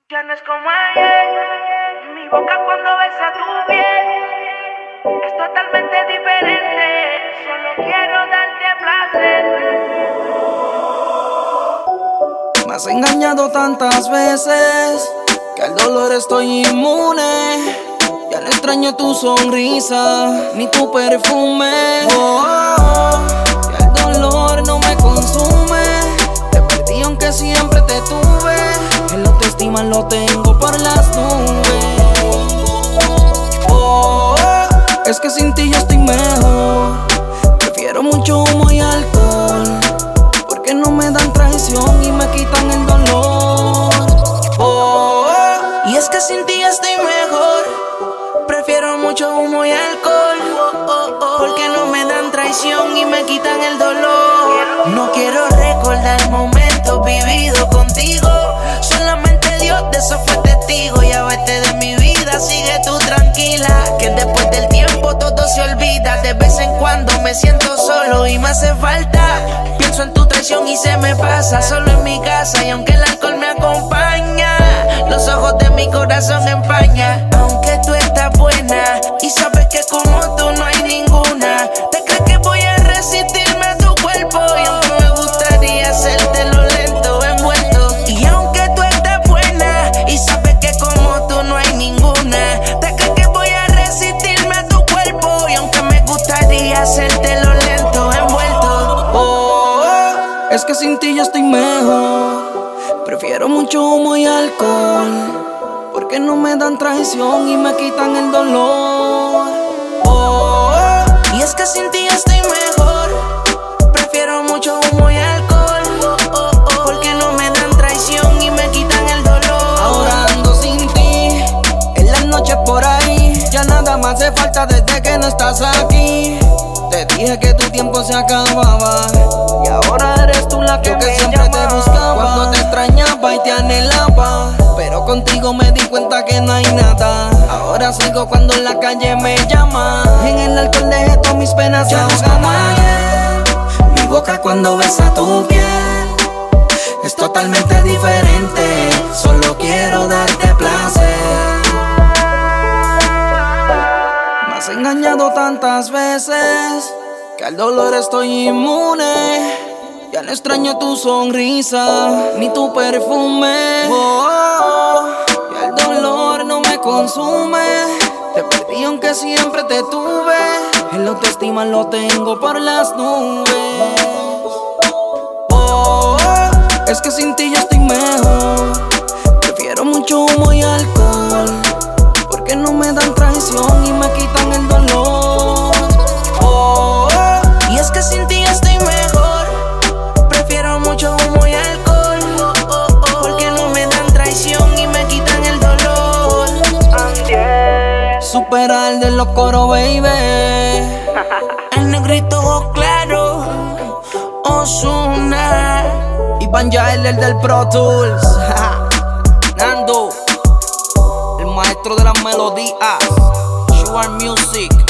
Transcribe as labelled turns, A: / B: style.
A: Ya no es como ayer, mi boca cuando besa tu piel es totalmente diferente, solo quiero darte placer.
B: Me has engañado tantas veces que al dolor estoy inmune. Ya no extraño tu sonrisa ni tu perfume. Ya el dolor no me consume. Te perdí aunque siempre te tuve. El autoestima lo tengo por las nubes. Es que sin ti yo estoy mejor. Prefiero mucho humo y alcohol, porque no me dan traición y me quitan el dolor. Y es que sin ti estoy mejor. Prefiero mucho humo y alcohol, porque no me dan traición y me quitan el dolor. No quiero recordar momentos vividos contigo. Solamente Dios de eso fue testigo. Ya vete de mi vida, sigue tú tranquila, que después del tiempo todo se olvida. De vez en cuando me siento solo y me hace falta. Pienso en tu traición y se me pasa. Solo en mi casa y aunque el alcohol me acompaña, los ojos de mi corazón empaña. Aunque tú estás buena y sabes que como tú no hay ninguna, ¿te crees que voy a resistirme a tu cuerpo? Y aunque me gustaría hacértelo lento, envuelto. Y aunque tú estás buena y sabes que como tú no hay ninguna, ¿te crees que voy a resistirme a tu cuerpo? Y aunque me gustaría hacértelo lento, envuelto. Es que sin ti yo estoy mejor. Prefiero mucho humo y alcohol, porque no me dan traición y me quitan el dolor. Y es que sin ti estoy mejor. Prefiero mucho humo y alcohol, porque no me dan traición y me quitan el dolor. Ahora ando sin ti, en las noches por ahí. Ya nada me hace falta desde que no estás aquí. Te dije que tu tiempo se acababa y ahora eres tú la que siempre te buscaba. Cuando te extrañaba y te anhelaba, pero contigo me di cuenta que no hay nada. Ahora sigo cuando en la calle me llama, y en el alcohol dejé todas mis penas ahogadas. Mi boca cuando besa tu piel es totalmente diferente. Solo quiero darte placer. Me has engañado tantas veces que al dolor estoy inmune. Ya no extraño tu sonrisa ni tu perfume. Ya el dolor no me consume. Te perdí aunque siempre te tuve. El autoestima lo tengo por las nubes. Es que sin ti yo estoy mejor. Prefiero mucho humo y alcohol, porque no me dan traición y me quitan el dolor. Y es que sin ti estoy mejor. Prefiero mucho humo y alcohol, porque no me dan traición y me quitan el dolor. Supera el de los coros, baby. El negrito ojo claro, Ozuna y Banja, el del Pro Tools. Nando, el maestro de las melodías. Sugar Music.